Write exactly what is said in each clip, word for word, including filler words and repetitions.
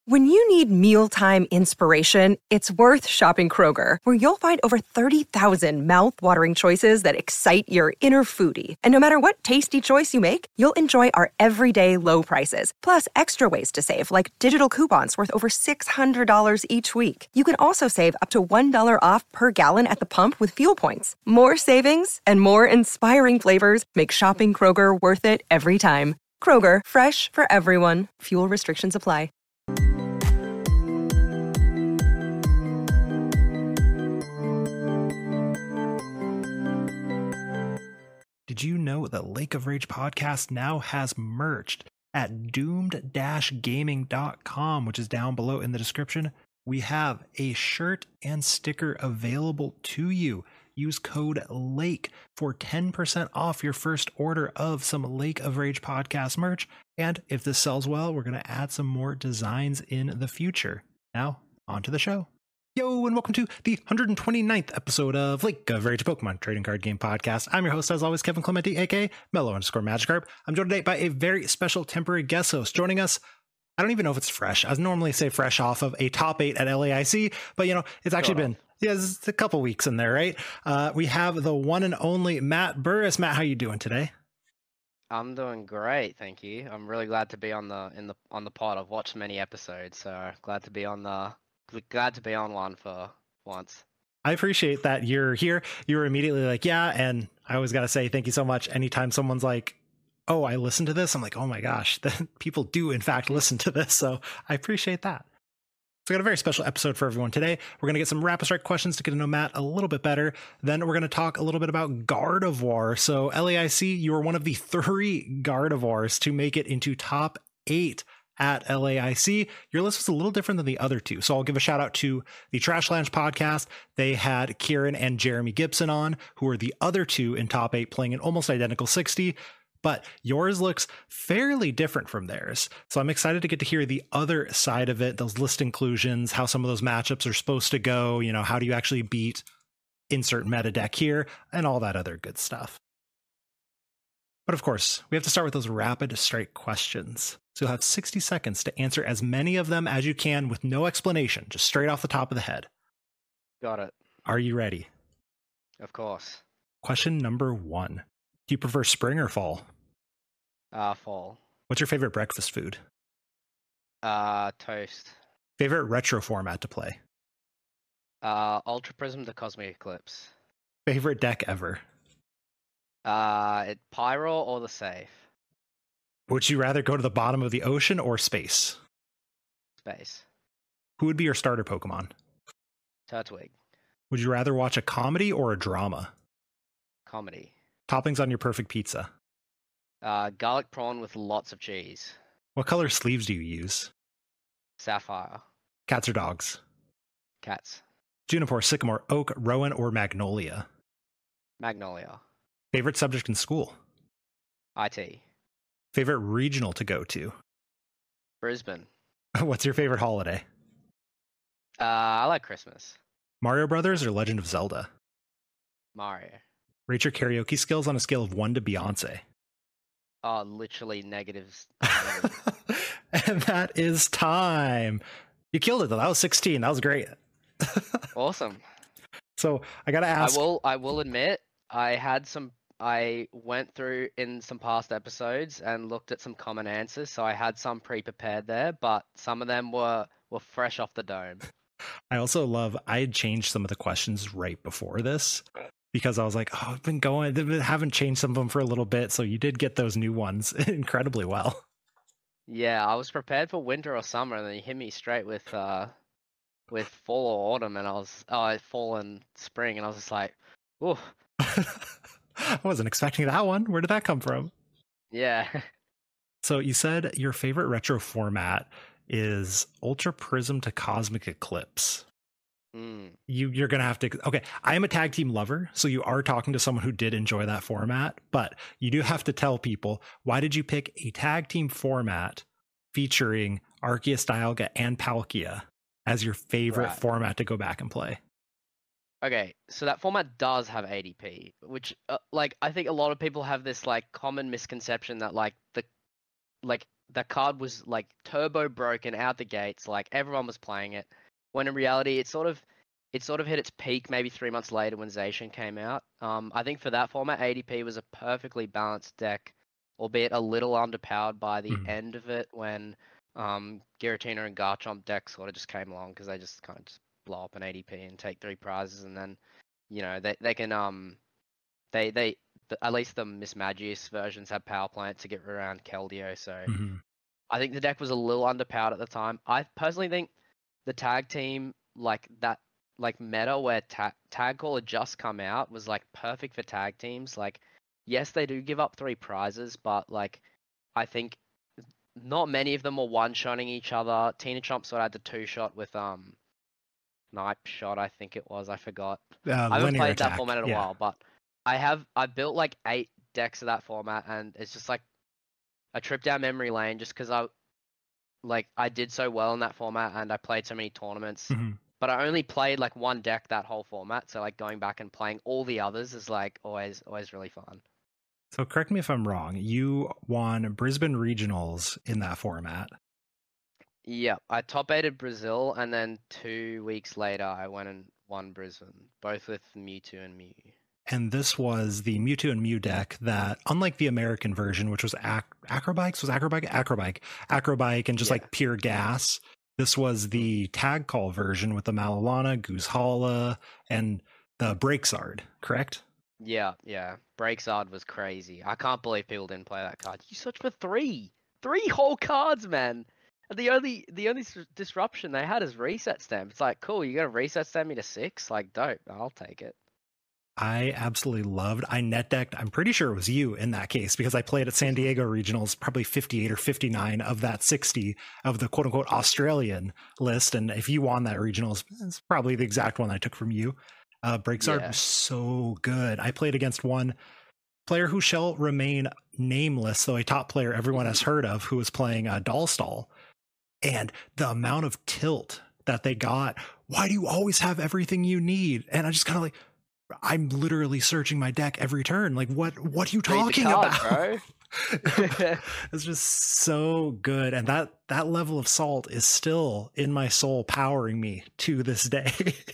When you need mealtime inspiration, it's worth shopping Kroger, where you'll find over thirty thousand mouth-watering choices that excite your inner foodie. And no matter what tasty choice you make, you'll enjoy our everyday low prices, plus extra ways to save, like digital coupons worth over six hundred dollars each week. You can also save up to one dollar off per gallon at the pump with fuel points. More savings and more inspiring flavors make shopping Kroger worth it every time. Kroger, fresh for everyone. Fuel restrictions apply. Did you know that Lake of Rage podcast now has merged at doomed dash gaming dot com, which is down below in the description? We have a shirt and sticker available to you. Use code LAKE for ten percent off your first order of some Lake of Rage podcast merch. And if this sells well, we're going to add some more designs in the future. Now, on to the show. Yo, and welcome to the one hundred twenty-ninth episode of Lake of Rage Pokemon Trading Card Game Podcast. I'm your host, as always, Kevin Clementi, aka Mellow underscore Magikarp. I'm joined today by a very special temporary guest host joining us. I don't even know if it's fresh. I normally say fresh off of a top eight at L A I C, but you know, it's actually been yeah, it's a couple weeks in there, right? Uh, we have the one and only Matt Burris. Matt, how you doing today? I'm doing great, thank you. I'm really glad to be on the in the on the pod. I've watched many episodes, so glad to be on the. Glad to be on one for once. I appreciate that you're here. You were immediately like, yeah. And I always got to say thank you so much. Anytime someone's like, oh, I listened to this, I'm like, oh my gosh, people do in fact listen to this. So I appreciate that. So we got a very special episode for everyone today. We're going to get some rapid strike questions to get to know Matt a little bit better. Then we're going to talk a little bit about Gardevoir. So L A I C, you are one of the three Gardevoirs to make it into top eight at L A I C. Your list was a little different than the other two. So I'll give a shout out to the Trash Lounge podcast. They had Kieran and Jeremy Gibson on, who are the other two in top eight, playing an almost identical sixty. But yours looks fairly different from theirs. So I'm excited to get to hear the other side of it, those list inclusions, how some of those matchups are supposed to go. You know, how do you actually beat insert meta deck here and all that other good stuff. But of course, we have to start with those rapid strike questions. So you'll have sixty seconds to answer as many of them as you can with no explanation, just straight off the top of the head. Got it. Are you ready? Of course. Question number one. Do you prefer spring or fall? Uh, fall. What's your favorite breakfast food? Uh, toast. Favorite retro format to play? Uh, Ultra Prism to Cosmic Eclipse. Favorite deck ever? Uh, it Pyro or the Safe? Would you rather go to the bottom of the ocean or space? Space. Who would be your starter Pokemon? Turtwig. Would you rather watch a comedy or a drama? Comedy. Toppings on your perfect pizza? Uh, garlic prawn with lots of cheese. What color sleeves do you use? Sapphire. Cats or dogs? Cats. Juniper, sycamore, oak, rowan, or magnolia? Magnolia. Favorite subject in school? I T. Favorite regional to go to? Brisbane. What's your favorite holiday? Uh, I like Christmas. Mario Brothers or Legend of Zelda? Mario. Rate your karaoke skills on a scale of one to Beyonce. Oh, literally negatives. And that is time. You killed it though. That was sixteen. That was great. Awesome. So I gotta ask. I will. I will admit, I had some. I went through in some past episodes and looked at some common answers, so I had some pre-prepared there, but some of them were were fresh off the dome. I also love. I had changed some of the questions right before this because I was like, oh, I've been going. I haven't changed some of them for a little bit, so you did get those new ones incredibly well. Yeah, I was prepared for winter or summer, and then you hit me straight with uh, with fall or autumn, and I was oh, fall and spring, and I was just like, ooh. I wasn't expecting that one. Where did that come from? Yeah. So you said your favorite retro format is Ultra Prism to Cosmic Eclipse. Mm. You, you're going to have to... Okay, I am a tag team lover, so you are talking to someone who did enjoy that format, but you do have to tell people, why did you pick a tag team format featuring Arceus, Dialga, and Palkia as your favorite Right. format to go back and play? Okay, so that format does have A D P, which, uh, like, I think a lot of people have this, like, common misconception that, like, the, like, that card was like turbo broken out the gates. Like everyone was playing it. When in reality, it sort of it sort of hit its peak maybe three months later when Zacian came out. Um, I think for that format, A D P was a perfectly balanced deck, albeit a little underpowered by the Mhm. end of it when um, Giratina and Garchomp decks sort of just came along because they just kind of just blow up an A D P and take three prizes, and then you know they they can um they they the, at least the Miss Magius versions have power plant to get around Keldeo, so Mhm. I think the deck was a little underpowered at the time. I personally think the tag team like that like meta where ta- tag call had just come out was like perfect for tag teams. Like yes, they do give up three prizes, but like I think not many of them were one-shotting each other. Tina Trump sort of had the two-shot with um Knipe Shot, I think it was. I forgot. Uh, I haven't linear played that attack. format in a Yeah. while, but I have. I built like eight decks of that format, and it's just like a trip down memory lane, just because I like I did so well in that format, and I played so many tournaments. Mhm. But I only played like one deck that whole format, so like going back and playing all the others is like always always really fun. So correct me if I'm wrong. You won Brisbane Regionals in that format. Yeah, I top eighted Brazil, and then two weeks later I went and won Brisbane, both with Mewtwo and Mew. And this was the Mewtwo and Mew deck that, unlike the American version, which was Ac- Acrobikes, was Acrobike? Acrobike. Acrobike and just Yeah. like pure gas. This was the tag call version with the Malalana, Goosehala, and the Breaksard, correct? Yeah, yeah. Breaksard was crazy. I can't believe people didn't play that card. You searched for three, three whole cards, man. And the only the only s- disruption they had is reset stamp. It's like, cool, you got to reset stamp me to six. Like, dope. I'll take it. I absolutely loved. I net decked. I'm pretty sure it was you in that case because I played at San Diego Regionals, probably fifty-eight or fifty-nine of that sixty of the quote unquote Australian list. And if you won that regionals, it's probably the exact one I took from you. Uh, Breaksard Yeah. was so good. I played against one player who shall remain nameless, though a top player everyone has heard of, who was playing uh, Dollstall. And the amount of tilt that they got. Why do you always have everything you need? And I just kind of like, I'm literally searching my deck every turn. Like, what? What are you Read the talking card, about? It's just so good, and that that level of salt is still in my soul, powering me to this day.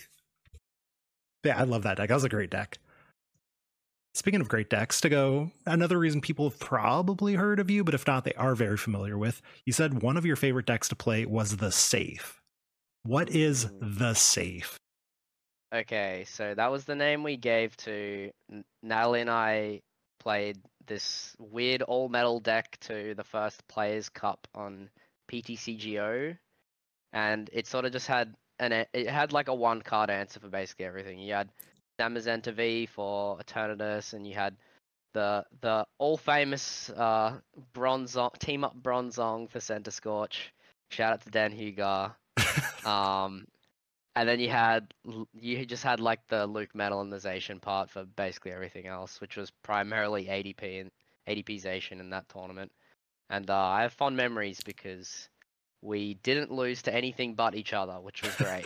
Yeah, I love that deck. That was a great deck. Speaking of great decks, to go, another reason people have probably heard of you, but if not, they are very familiar with. You said one of your favorite decks to play was the Safe. What is Mm. the Safe? Okay, so that was the name we gave to N- Natalie and I played this weird all metal deck to the first Players Cup on P T C G O, and it sort of just had an a- it had like a one card answer for basically everything. You had Zamazenta V for Eternatus, and you had the the all famous uh Bronzong team up Bronzong for Center Scorch. Shout out to Dan Hugar. Um, and then you had l- you just had like the Luke Metallization part for basically everything else, which was primarily A D P and ADPization in that tournament. And uh, I have fond memories because we didn't lose to anything but each other, which was great.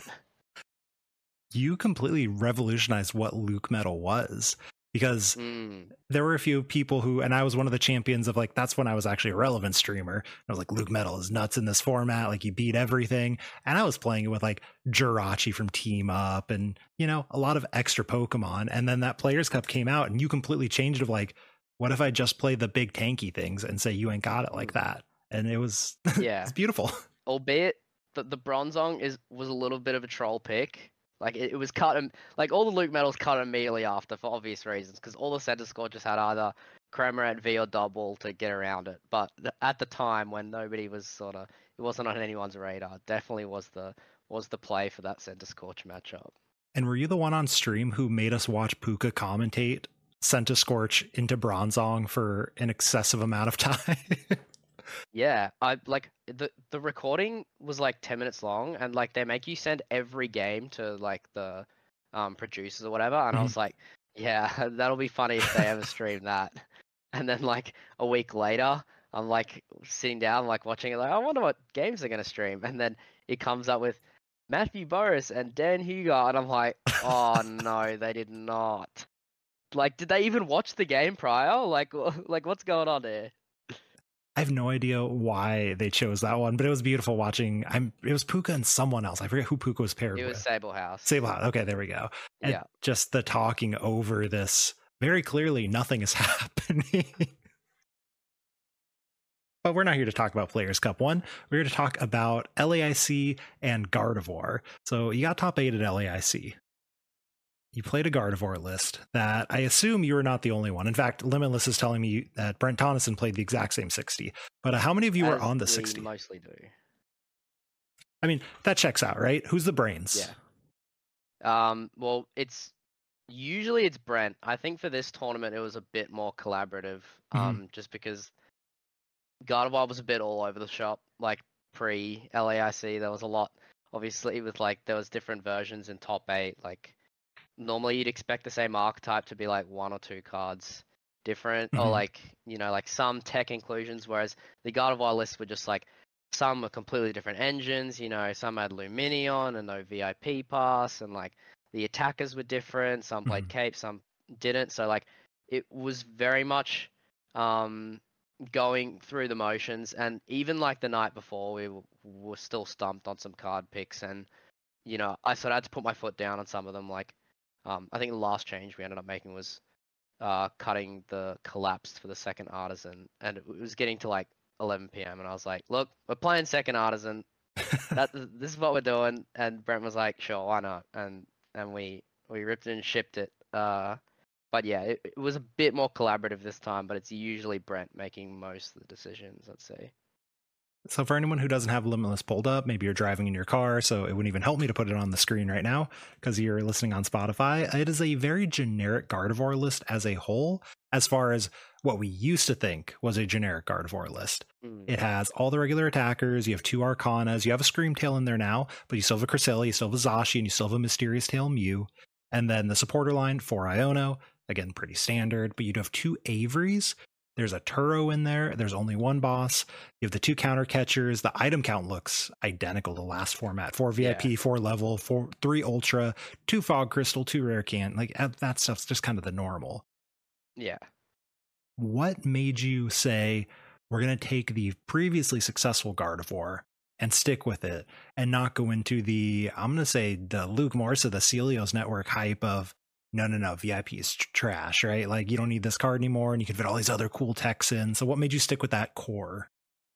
You completely revolutionized what Luke Metal was, because Mm, there were a few people who, and I was one of the champions of like, that's when I was actually a relevant streamer. I was like, Luke Metal is nuts in this format. Like, you beat everything. And I was playing it with like Jirachi from Team Up and, you know, a lot of extra Pokemon. And then that Players Cup came out and you completely changed it of like, what if I just play the big tanky things and say you ain't got it like mm. that? And it was, Yeah. it's beautiful. Albeit the the Bronzong is was a little bit of a troll pick. Like it, it was cut im- like all the Luke medals cut immediately after for obvious reasons because all the center score just had either Cramorant V or Double to get around it. But th- at the time when nobody was sort of it wasn't on anyone's radar, definitely was the was the play for that center scorch matchup. And were you the one on stream who made us watch Puka commentate Scorch into Bronzong for an excessive amount of time? Yeah, I like the the recording was like ten minutes long, and like they make you send every game to like the um producers or whatever, and I Mhm. was like, yeah, that'll be funny if they ever stream that. And then like a week later, I'm like sitting down, like watching it, like I wonder what games they're gonna stream, and then it comes up with Matthew Boris and Dan Huger, and I'm like, oh no, they did not. Like, did they even watch the game prior? Like, like what's going on there? I have no idea why they chose that one, but it was beautiful watching. I'm. It was Puka and someone else. I forget who Puka was paired It was with. Sable House. Sable House. Okay, there we go. And Yeah. just the talking over this. Very clearly, nothing is happening. But we're not here to talk about Players Cup one. We're here to talk about L A I C and Gardevoir. So you got top eight at L A I C. You played a Gardevoir list that I assume you were not the only one. In fact, Limitless is telling me that Brent Tonneson played the exact same sixty. But uh, how many of you were As on the we sixty? mostly do. I mean, that checks out, right? Who's the brains? Yeah. Um. Well, it's usually it's Brent. I think for this tournament it was a bit more collaborative. Mhm. Um. Just because Gardevoir was a bit all over the shop, like pre L A I C. There was a lot, obviously, with like there was different versions in top eight. Like normally you'd expect the same archetype to be like one or two cards different, or Mhm. like you know like some tech inclusions. Whereas the Gardevoir lists were just like some were completely different engines. You know, some had Luminion and no V I P pass, and like the attackers were different. Some played Mhm. Cape, some didn't. So like it was very much um going through the motions, and even like the night before we w- were still stumped on some card picks, and you know I sort of had to put my foot down on some of them. Like um I think the last change we ended up making was uh cutting the collapsed for the second artisan, and it was getting to like eleven p.m. and I was like, look, we're playing second artisan, that this is what we're doing. And Brent was like, sure, why not? and and we we ripped it and shipped it. uh but yeah, it, it was a bit more collaborative this time, but it's usually Brent making most of the decisions, let's say. So for anyone who doesn't have Limitless pulled up, maybe you're driving in your car, so it wouldn't even help me to put it on the screen right now because you're listening on Spotify. It is a very generic Gardevoir list as a whole, as far as what we used to think was a generic Gardevoir list. Mm. It has all the regular attackers, you have two Arcanas, you have a Screamtail in there now, but you still have a Cresselia, you still have a Zashi, and you still have a Mysterious Tail Mew. And then the supporter line, four Iono, again, pretty standard, but you do have two Averys. There's a Turo in there. There's only one boss. You have the two counter catchers. The item count looks identical to last format. Four V I P, Yeah. four level, four, three ultra, two fog crystal, two rare can. Like that stuff's just kind of the normal. Yeah. What made you say we're going to take the previously successful Gardevoir and stick with it and not go into the, I'm going to say the Luke Morris of the Celios network hype of, no, no, no, V I P is tr- trash, right? Like you don't need this card anymore and you can fit all these other cool techs in. So what made you stick with that core?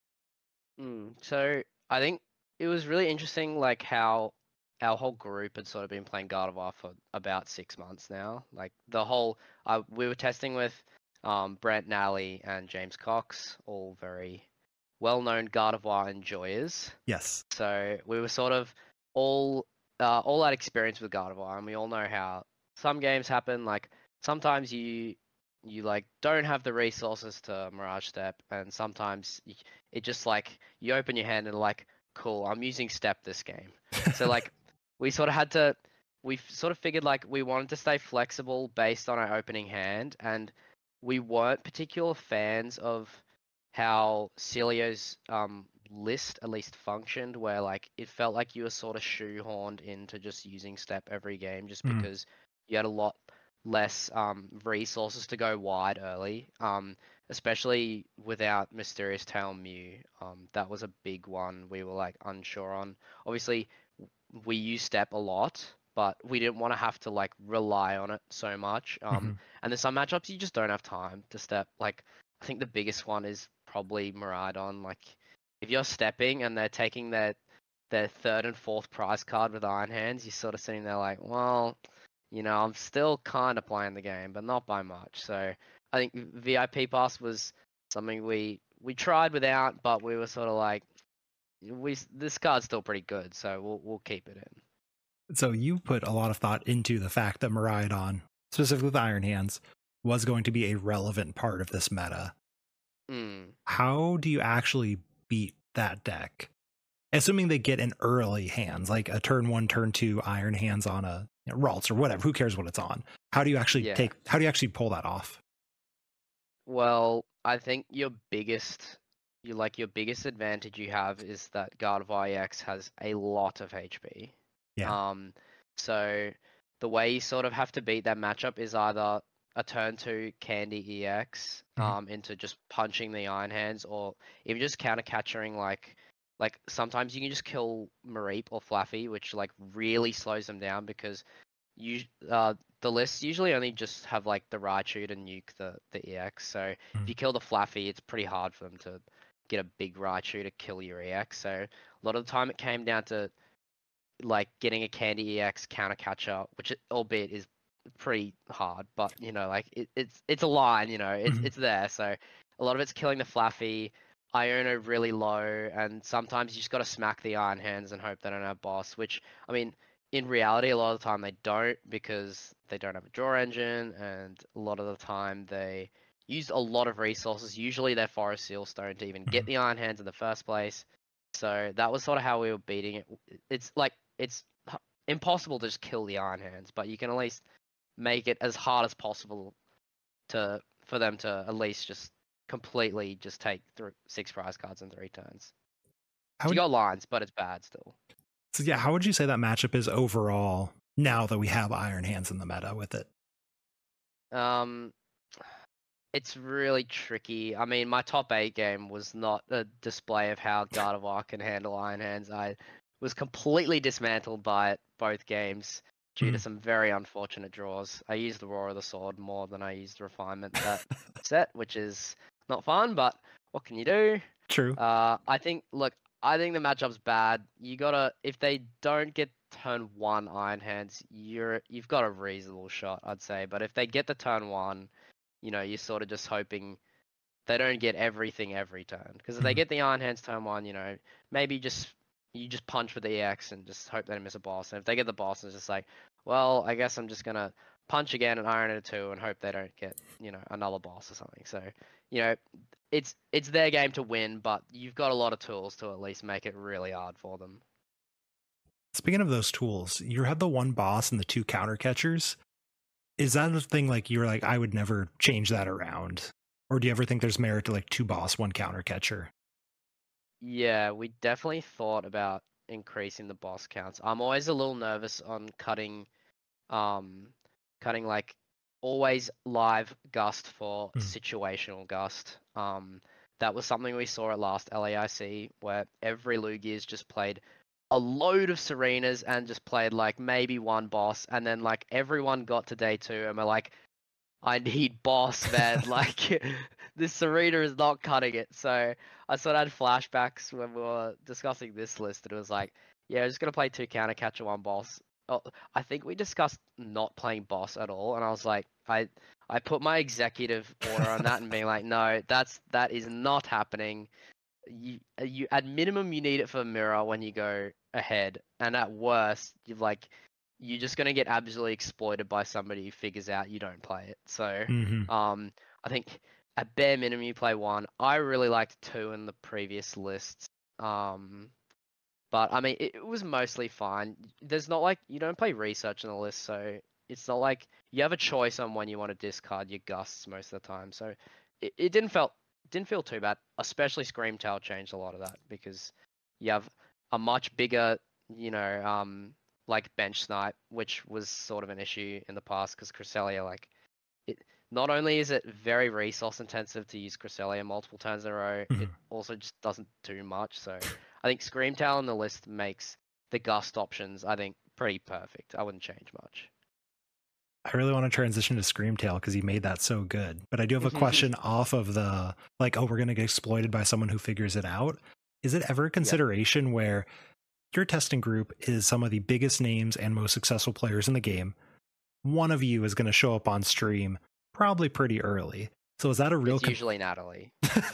Mm. So I think it was really interesting, like how our whole group had sort of been playing Gardevoir for about six months now. Like the whole, I we were testing with um, Brent Nally and James Cox, all very well-known Gardevoir enjoyers. Yes. So we were sort of all uh, all that experience with Gardevoir, and we all know how some games happen. Like sometimes you you like don't have the resources to Mirage Step, and sometimes y- it just like you open your hand and like, cool, I'm using Step this game. So like we sort of had to, we f- sort of figured like we wanted to stay flexible based on our opening hand, and we weren't particular fans of how Celio's um list at least functioned, where like it felt like you were sort of shoehorned into just using Step every game, just Mm. because you had a lot less um resources to go wide early. Um, especially without Mysterious Tail Mew. Um, that was a big one we were like unsure on. Obviously, we use Step a lot, but we didn't want to have to like rely on it so much. Um, Mhm. and there's some matchups you just don't have time to step. Like I think the biggest one is probably Miraidon. Like if you're stepping and they're taking their their third and fourth prize card with Iron Hands, you're sort of sitting there like, well, you know, I'm still kind of playing the game, but not by much. So I think V I P pass was something we we tried without, but we were sort of like, we this card's still pretty good, so we'll we'll keep it in. So you put a lot of thought into the fact that Miraidon, specifically with Iron Hands, was going to be a relevant part of this meta. Mm. How do you actually beat that deck? Assuming they get an early hands, like a turn one, turn two Iron Hands on a you know, Ralts or whatever, who cares what it's on? How do you actually Yeah. take, how do you actually pull that off? Well, I think your biggest, you like your biggest advantage you have is that Gardevoir E X has a lot of H P. Yeah. Um, so the way you sort of have to beat that matchup is either a turn two Candy E X Mhm. um into just punching the Iron Hands, or even just counter catching like like sometimes you can just kill Mareep or Fluffy, which like really slows them down because you uh the lists usually only just have like the Raichu to nuke the the E X. So if Mhm. you kill the Fluffy, it's pretty hard for them to get a big Raichu to kill your E X. So a lot of the time it came down to like getting a Candy E X counter catcher, which it, albeit is pretty hard, but you know, like it, it's it's a line, you know, it's Mhm. it's there. So a lot of it's killing the Fluffy, Iono really low, and sometimes you just got to smack the Iron Hands and hope they don't have boss. Which I mean, in reality, a lot of the time they don't because they don't have a draw engine, and a lot of the time they use a lot of resources. Usually their Forest Seal Stone to even get Mhm. the Iron Hands in the first place. So that was sort of how we were beating it. It's like it's h- impossible to just kill the Iron Hands, but you can at least make it as hard as possible to for them to at least just completely just take through six prize cards in three turns. How You would, got lines, but it's bad still. so yeah, how would you say that matchup is overall now that we have Iron Hands in the meta with it? Um, it's really tricky. I mean, my top eight game was not a display of how Gardevoir can handle Iron Hands. I was completely dismantled by it both games due to Mhm. some very unfortunate draws. I used the Roar of the Sword more than I used Refinement that set, which is not fun, but what can you do? True. Uh, I think, look, I think the matchup's bad. You gotta, if they don't get turn one Iron Hands, you're you've got a reasonable shot, I'd say. But if they get the turn one, you know, you're sort of just hoping they don't get everything every turn. Because if they Mhm. get the Iron Hands turn one, you know, maybe just you just punch with the E X and just hope they don't miss a boss. And if they get the boss, it's just like, well, I guess I'm just gonna punch again and Iron it two and hope they don't get, you know, another boss or something. So, you know, it's it's their game to win, but you've got a lot of tools to at least make it really hard for them. Speaking of those tools, you had the one boss and the two counter catchers. Is that a thing like you're like, I would never change that around? Or do you ever think there's merit to like two boss, one counter catcher? Yeah, we definitely thought about increasing the boss counts. I'm always a little nervous on cutting um cutting like always live gust for Mm. situational gust. Um that was something we saw at last L A I C where every Lugia's just played a load of Serenas and just played like maybe one boss, and then like everyone got to day two and we're like, I need boss, man. Like this Serena is not cutting it. So I sort of had flashbacks when we were discussing this list, and it was like, yeah, we're just gonna play two counter catcher, one boss. Oh, I think we discussed not playing boss at all, and I was like, I I put my executive order on that and being like, no, that's that is not happening. You you at minimum you need it for mirror when you go ahead, and at worst you've like you're just gonna get absolutely exploited by somebody who figures out you don't play it. So, hmm um, I think at bare minimum you play one. I really liked two in the previous lists. Um, but I mean it, it was mostly fine. There's not like you don't play research in the list, so it's not like you have a choice on when you want to discard your gusts most of the time. So it, it didn't felt didn't feel too bad. Especially Screamtail changed a lot of that because you have a much bigger, you know, um, like bench snipe, which was sort of an issue in the past because Cresselia, like, it not only is it very resource intensive to use Cresselia multiple turns in a row, hmm it also just doesn't do much. So I think Screamtail on the list makes the gust options, I think, pretty perfect. I wouldn't change much. I really want to transition to Screamtail because he made that so good. But I do have a question off of the like, oh, we're going to get exploited by someone who figures it out. Is it ever a Yeah. consideration where your testing group is some of the biggest names and most successful players in the game? One of you is going to show up on stream probably pretty early. So is that a real It's con- usually Natalie.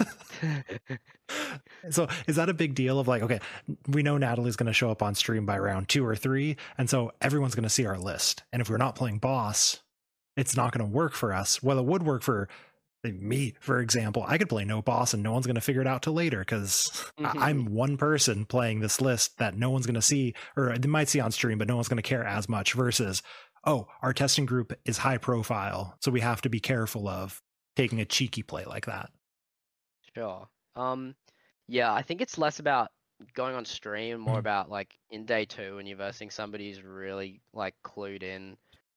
So is that a big deal of like, okay, we know Natalie's going to show up on stream by round two or three, and so everyone's going to see our list. And if we're not playing boss, it's not going to work for us. Well, it would work for me, for example. I could play no boss and no one's going to figure it out till later because I'm one person playing this list that no one's going to see, or they might see on stream, but no one's going to care as much versus, oh, our testing group is high profile, so we have to be careful of taking a cheeky play like that. Sure. Um, yeah, I think it's less about going on stream, more Mhm. about like in day two when you're versing somebody who's really like clued in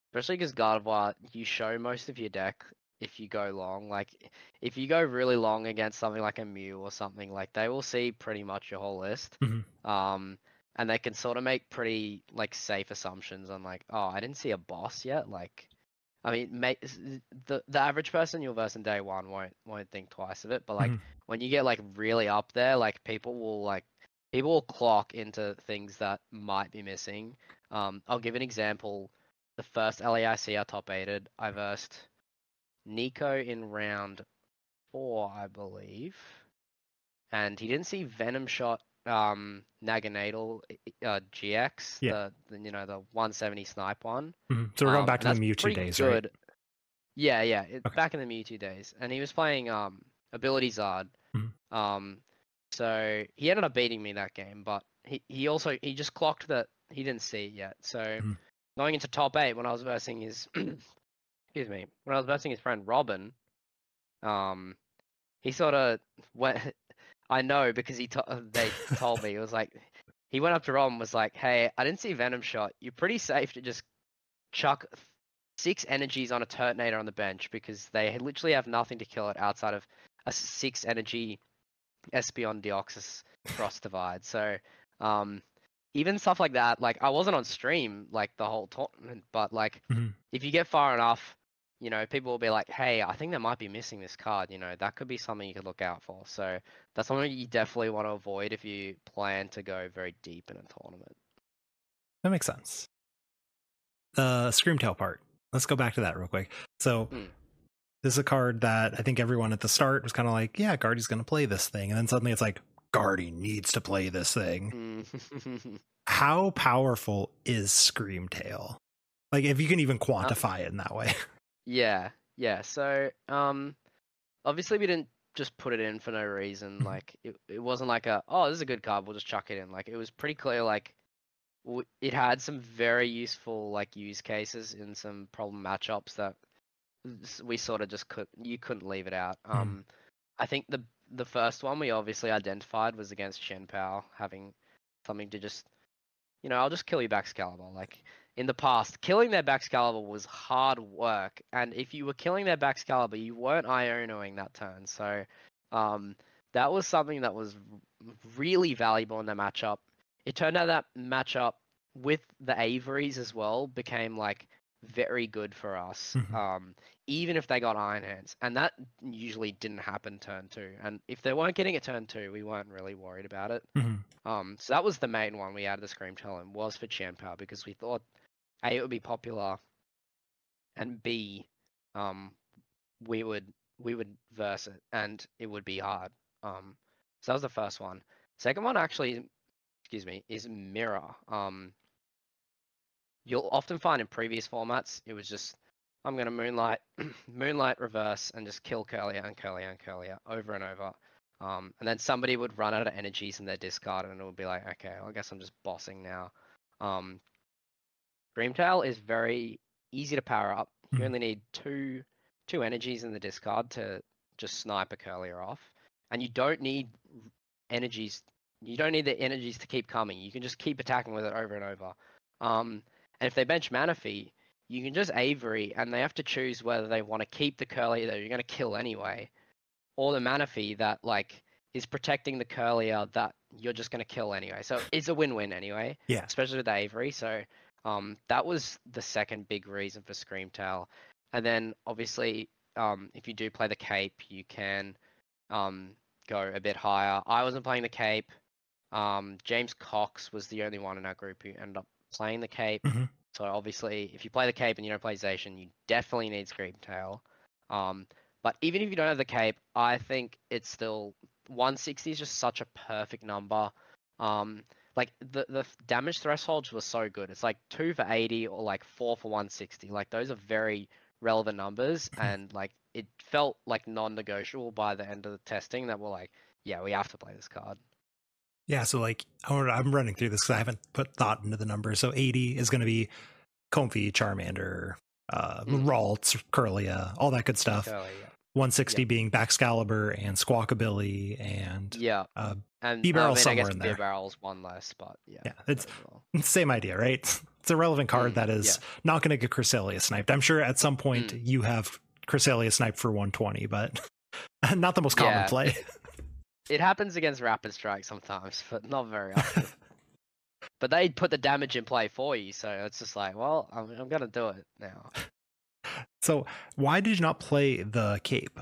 Especially because Gardevoir, you show most of your deck if you go long. Like, if you go really long against something like a Mew or something, like they will see pretty much your whole list. Mm-hmm. Um, and they can sort of make pretty like safe assumptions on like, oh, I didn't see a boss yet. Like, I mean, make, the the average person you'll verse in day one won't won't think twice of it. But like Mm-hmm. when you get like really up there, like people will like people will clock into things that might be missing. Um, I'll give an example. The first L A I C I top eighted, I versed Nico in round four, I believe, and he didn't see Venom Shot, um, Naganadel, uh, G X, Yeah. the, the you know the one seventy snipe one. Mm-hmm. So we're going Um, back and to the that's Mewtwo pretty days, good. right? Yeah, yeah, it, Okay. back in the Mewtwo days, and he was playing um Ability Zard. Mhm. Um, so he ended up beating me that game, but he, he also he just clocked that he didn't see it yet. So Mhm. going into top eight when I was versing his excuse me, when I was versing his friend Robin, um, he sort of went. I know because he to- they told me it was like he went up to Robin and was like, "Hey, I didn't see Venom Shot. You're pretty safe to just chuck six energies on a Turtonator on the bench because they literally have nothing to kill it outside of a six energy Espeon Deoxys Frost Divide." So, um, even stuff like that, like I wasn't on stream like the whole tournament, but like Mhm. if you get far enough, you know, people will be like, "Hey, I think they might be missing this card." You know, that could be something you could look out for. So that's something you definitely want to avoid if you plan to go very deep in a tournament. That makes sense. The Screamtail part. Let's go back to that real quick. So Mm. this is a card that I think everyone at the start was kind of like, yeah, Guardy's going to play this thing. And then suddenly it's like, Guardy needs to play this thing. Mm. How powerful is Screamtail? Like, if you can even quantify Uh, it in that way. Yeah, yeah. So, um, obviously we didn't just put it in for no reason. Mhm. Like, it, it wasn't like a, oh, this is a good card, we'll just chuck it in. Like, it was pretty clear, like, w- it had some very useful, like, use cases in some problem matchups that s- we sort of just could, you couldn't leave it out. Mhm. Um, I think the the first one we obviously identified was against Shen Pao, having something to just, you know, I'll just kill you Baxcalibur. Like in the past, killing their Baxcalibur was hard work, and if you were killing their Baxcalibur, you weren't Ionoing that turn. So, um, that was something that was r- really valuable in the matchup. It turned out that matchup with the Averys as well became like very good for us. Mhm. Um, even if they got Iron Hands, and that usually didn't happen turn two. And if they weren't getting it turn two, we weren't really worried about it. Mhm. Um, so that was the main one we added the Screamtail in, was for Chanpao, because we thought A, it would be popular, and B, um, we would we would verse it and it would be hard. Um, so that was the first one. Second one actually, excuse me, is Mirror. Um, you'll often find in previous formats it was just I'm gonna Moonlight, Moonlight reverse and just kill Curlier and Curlier and Curlier over and over. Um, and then somebody would run out of energies in their discard, and it would be like, okay, well, I guess I'm just bossing now. Um, Dreamtail is very easy to power up. You Mhm. only need two two energies in the discard to just snipe a Curlier off, and you don't need energies. You don't need the energies to keep coming. You can just keep attacking with it over and over. Um, and if they bench Manaphy, you can just Avery, and they have to choose whether they want to keep the Curlier that you're going to kill anyway, or the Manaphy that like is protecting the Curlier that you're just going to kill anyway. So it's a win-win anyway. Yeah. Especially with the Avery. So um, that was the second big reason for Screamtail. And then obviously, um, if you do play the Cape, you can um, go a bit higher. I wasn't playing the Cape. Um, James Cox was the only one in our group who ended up playing the Cape. Mhm. So obviously, if you play the Cape and you don't play Zacian, you definitely need Screamtail. Um, but even if you don't have the Cape, I think it's still one sixty is just such a perfect number. Um, like the the damage thresholds were so good. It's like two for eighty or like four for one sixty. Like those are very relevant numbers, and like it felt like non-negotiable by the end of the testing that we're like, yeah, we have to play this card. Yeah, so like I wanna- I'm running through this because I haven't put thought into the numbers. So eighty is going to be Comfey, Charmander, uh, Mm. Ralts, Curlia, all that good stuff. Curly, yeah. one sixty Yep. being Baxcalibur and Squawkabilly and Yeah, uh, and B-Barrel I mean, I somewhere guess in Beer there. Barrel's one less, but yeah. Yeah, it's as well. same idea, right? It's a relevant card Mm, that is yeah. not going to get Cresselia sniped. I'm sure at some point Mm. you have Cresselia sniped for one twenty, but not the most common Yeah. play. It happens against Rapid Strike sometimes, but not very often. But they put the damage in play for you, so it's just like, well, I'm, I'm gonna do it now. So why did you not play the Cape?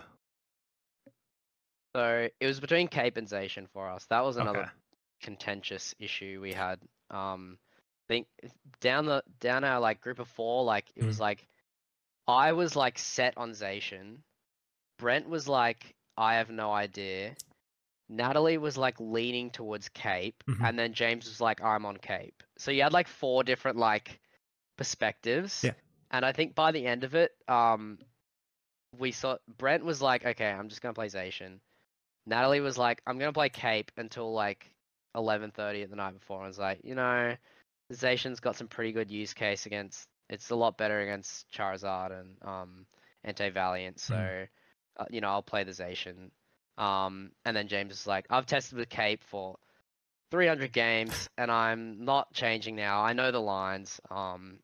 So it was between Cape and Zacian for us. That was another Okay. contentious issue we had. Um, think down the down our like group of four, like it was Mhm. like I was like set on Zacian. Brent was like, I have no idea. Natalie was like leaning towards Cape, Mhm. and then James was like, I'm on Cape. So you had like four different like perspectives. Yeah. And I think by the end of it, um, we saw Brent was like, okay, I'm just gonna play Zacian. Natalie was like, I'm gonna play Cape until like eleven thirty at the night before. I was like, you know, Zacian's got some pretty good use case against. It's a lot better against Charizard and um Entei Valiant. So, Mhm. uh, you know, I'll play the Zacian. Um, and then James is like, I've tested with Cape for three hundred games, and I'm not changing now. I know the lines. Um,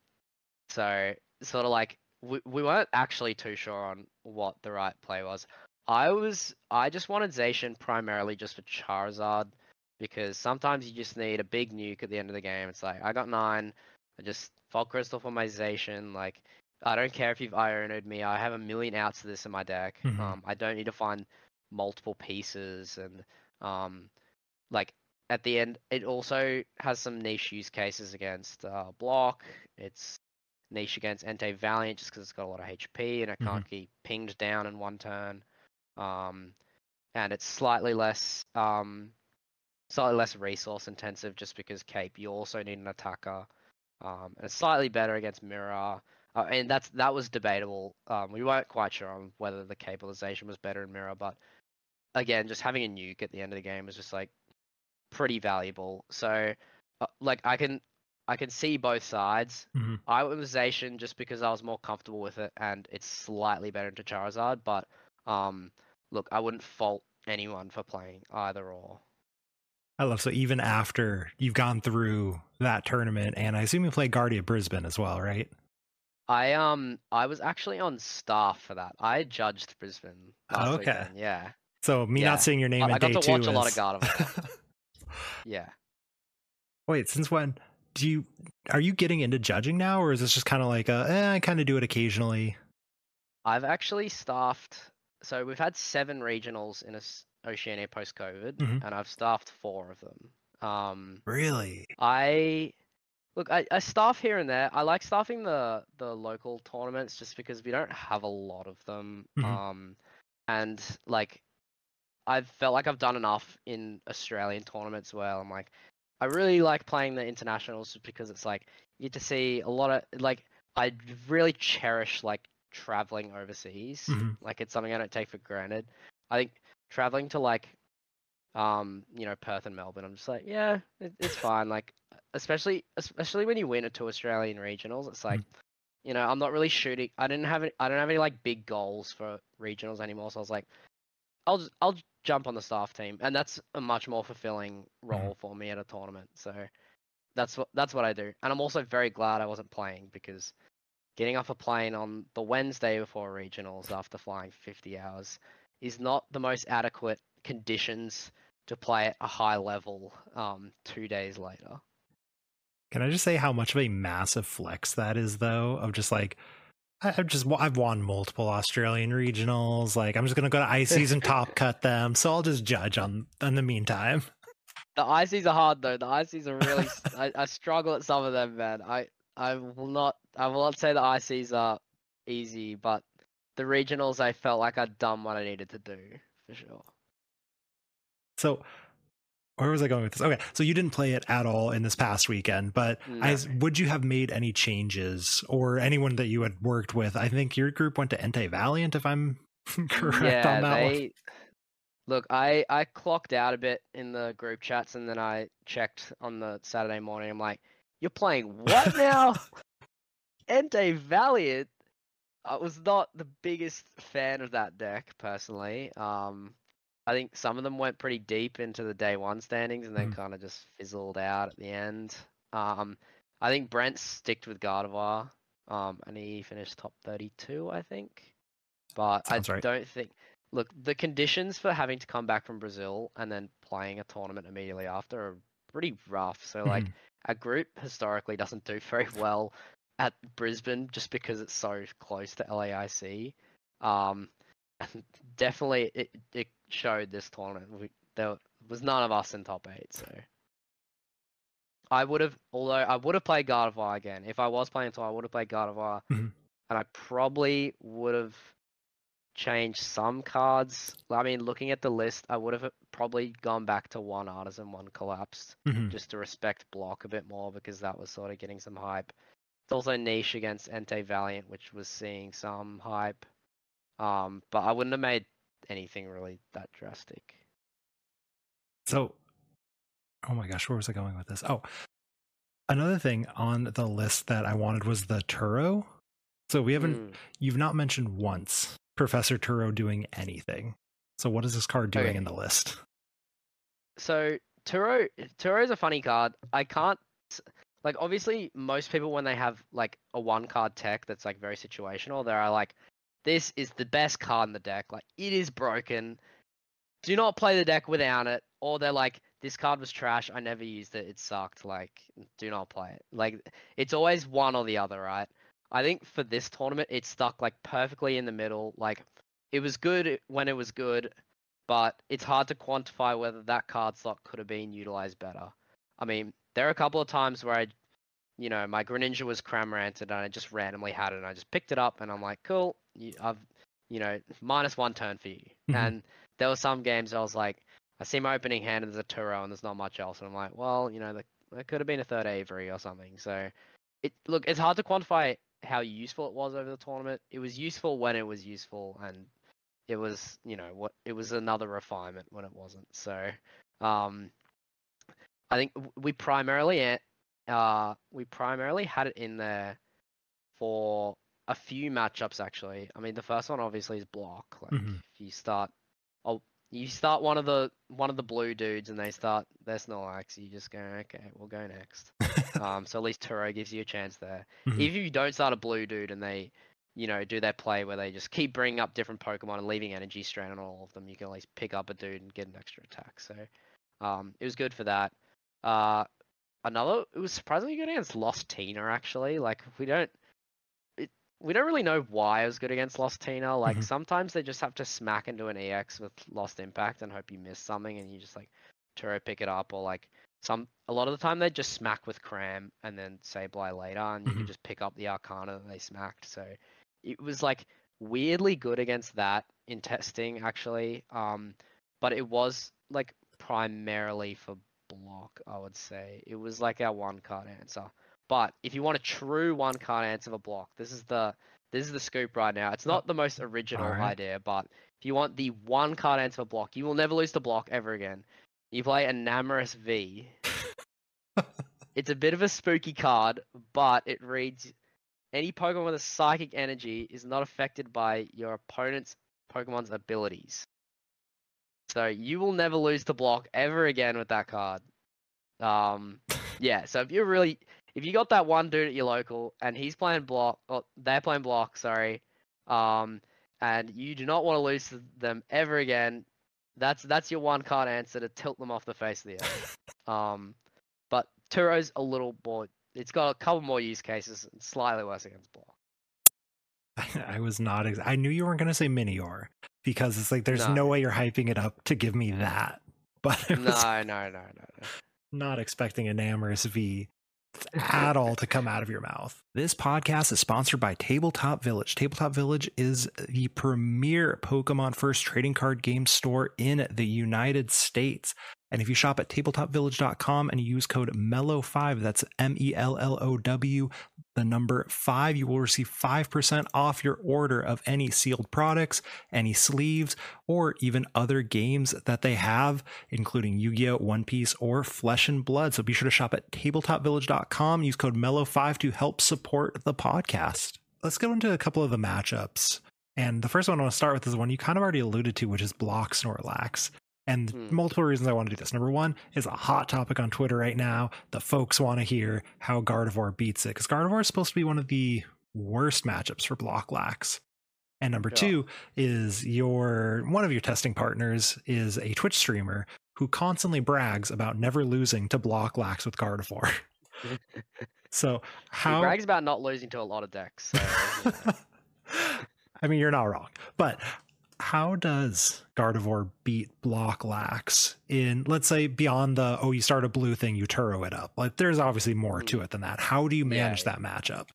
so sort of like we we weren't actually too sure on what the right play was. I was I just wanted Zacian primarily just for Charizard because sometimes you just need a big nuke at the end of the game. It's like I got nine, I just Fog Crystal for my Zacian. Like I don't care if you've Ionoed me. I have a million outs of this in my deck. Mhm. Um, I don't need to find multiple pieces and um, like at the end, it also has some niche use cases against uh, block. It's niche against Entei Valiant just because it's got a lot of H P and it can't be pinged down in one turn. Um, and it's slightly less, um, slightly less resource intensive just because Cape you also need an attacker. Um, and it's slightly better against Mirror. Uh, and that's that was debatable. Um, we weren't quite sure on whether the Capitalization was better in Mirror, but again, just having a nuke at the end of the game was just like pretty valuable. So, uh, like I can I can see both sides. Mhm. I went with Zacian just because I was more comfortable with it, and it's slightly better into Charizard. But um, look, I wouldn't fault anyone for playing either or. I love so even after you've gone through that tournament, and I assume you play Guardia Brisbane as well, right? I um I was actually on staff for that. I judged Brisbane last Okay. weekend. Yeah, So me yeah. not seeing your name I, in I got day to two watch a lot of is Gardevoir. Yeah. Wait, since when do you are you getting into judging now, or is this just kind of like a, eh, I kind of do it occasionally? I've actually staffed. So we've had seven regionals in Oce- Oceania post COVID, Mhm. and I've staffed four of them. Um, Really? I look, I, I staff here and there. I like staffing the the local tournaments just because we don't have a lot of them. Mhm. Um, and like I've felt like I've done enough in Australian tournaments where I'm like, I really like playing the internationals just because it's like you get to see a lot of like I really cherish like traveling overseas. Mhm. Like it's something I don't take for granted. I think traveling to like um you know Perth and Melbourne, I'm just like yeah, it, it's fine. Like especially especially when you win a two Australian regionals, it's like you know I'm not really shooting. I didn't have any, I don't have any like big goals for regionals anymore. So I was like. I'll just, I'll jump on the staff team, and that's a much more fulfilling role for me at a tournament. So that's what that's what I do, and I'm also very glad I wasn't playing because getting off a plane on the Wednesday before regionals after flying fifty hours is not the most adequate conditions to play at a high level um, two days later. Can I just say how much of a massive flex that is, though? Of just like, I- I've just I've won multiple Australian regionals. Like, I'm just gonna go to Ices and top cut them. So I'll just judge on in the meantime. The I Cs are hard though. The I Cs are really. I, I struggle at some of them, man. I I will not. I will not say the I Cs are easy, but the regionals I felt like I'd done what I needed to do for sure. So where was I going with this? Okay, so you didn't play it at all in this past weekend, but No. I, would you have made any changes, or anyone that you had worked with? I think your group went to Entei Valiant, if I'm correct Yeah, on that they. one. Look, I I clocked out a bit in the group chats, and then I checked on the Saturday morning. I'm like, you're playing what now? Entei Valiant. I was not the biggest fan of that deck personally. Um, I think some of them went pretty deep into the day one standings and then Mhm. kind of just fizzled out at the end. Um, I think Brent sticked with Gardevoir, um, and he finished top thirty-two, I think. But Sounds I right. don't think. Look, the conditions for having to come back from Brazil and then playing a tournament immediately after are pretty rough. So, like, Mhm. our group historically doesn't do very well at Brisbane just because it's so close to L A I C. Um, and definitely, it, it showed this tournament. We, there was none of us in top eight, so. I would have, although I would have played Gardevoir again. If I was playing tour, I would have played Gardevoir, Mhm. and I probably would have changed some cards. I mean, looking at the list, I would have probably gone back to one Artisan, one Collapsed, Mhm. just to respect Block a bit more because that was sort of getting some hype. It's also niche against Entei Valiant, which was seeing some hype. Um, but I wouldn't have made anything really that drastic. So, oh my gosh, where was I going with this? Oh, another thing on the list that I wanted was the Turo. So we haven't, Mm. you've not mentioned once Professor Turo doing anything. So what is this card doing Okay. in the list? So Turo, Turo is a funny card. I can't like obviously most people when they have like a one card tech that's like very situational, they're like, this is the best card in the deck. Like it is broken. Do not play the deck without it. Or they're like, this card was trash. I never used it. It sucked. Like, do not play it. Like, it's always one or the other, right? I think for this tournament, it stuck like perfectly in the middle. Like, it was good when it was good, but it's hard to quantify whether that card slot could have been utilized better. I mean, there are a couple of times where I, you know, my Greninja was Cramranted and I just randomly had it and I just picked it up and I'm like, cool, you, I've, you know, minus one turn for you. Mhm. And there were some games I was like, I see my opening hand and there's a Turo and there's not much else. And I'm like, well, you know, there could have been a third Avery or something. So, it look, it's hard to quantify how useful it was over the tournament. It was useful when it was useful, and it was, you know, what it was another refinement when it wasn't. So, um, I think we primarily, uh, we primarily had it in there for a few matchups actually. I mean, the first one obviously is Block. Like, Mhm. if you start, oh, you start one of the one of the blue dudes, and they start their Snorlax, you just go, okay, we'll go next. um, so at least Turo gives you a chance there. Mhm. If you don't start a blue dude and they, you know, do their play where they just keep bringing up different Pokemon and leaving energy strain on all of them, you can at least pick up a dude and get an extra attack. So, um, it was good for that. Uh, another, it was surprisingly good against Lost Tina actually. Like we don't. We don't really know why it was good against Lost Tina. Like, Mhm. sometimes they just have to smack into an E X with Lost Impact and hope you miss something and you just, like, Turo pick it up. Or, like, some a lot of the time they just smack with Cram and then Sableye later and you Mhm. can just pick up the Arcana that they smacked. So, it was, like, weirdly good against that in testing, actually. Um, but it was, like, primarily for Block, I would say. It was, like, our one-card answer. But if you want a true one card answer for Block, this is the this is the scoop right now. It's not the most original All right. idea, but if you want the one card answer for Block, you will never lose to Block ever again. You play Enamorous V. It's a bit of a spooky card, but it reads any Pokemon with a psychic energy is not affected by your opponent's Pokemon's abilities. So you will never lose to Block ever again with that card. Um, yeah. So if you're really if you got that one dude at your local and he's playing Block, or they're playing Block, sorry, um, and you do not want to lose to them ever again, that's that's your one card answer to tilt them off the face of the earth. um, but Turo's a little more. It's got a couple more use cases, and slightly worse against Block. I was not. Ex- I knew you weren't going to say Minior because it's like there's No. no way you're hyping it up to give me that. But I No, was no, no, no, no. not expecting a Namorous V at all to come out of your mouth. This podcast is sponsored by Tabletop Village. Tabletop Village is the premier Pokemon first trading card game store in the United States. And if you shop at tabletop village dot com and you use code mellow five, that's M E L L O W, the number five, you will receive five percent off your order of any sealed products, any sleeves, or even other games that they have, including Yu-Gi-Oh!, One Piece, or Flesh and Blood. So be sure to shop at tabletop village dot com, use code mellow five to help support the podcast. Let's go into a couple of the matchups. And the first one I want to start with is one you kind of already alluded to, which is Block Snorlax. And Hmm. multiple reasons I want to do this. Number one is a hot topic on Twitter right now. The folks want to hear how Gardevoir beats it, because Gardevoir is supposed to be one of the worst matchups for Block Lax. And number Yeah. two is your one of your testing partners is a Twitch streamer who constantly brags about never losing to Block Lax with Gardevoir. So He how brags about not losing to a lot of decks. So, you know. I mean, you're not wrong, but how does Gardevoir beat Block Lax in, let's say, beyond the, oh, you start a blue thing, you Turo it up? Like, there's obviously more Mm. to it than that. How do you Yeah, manage yeah. that matchup?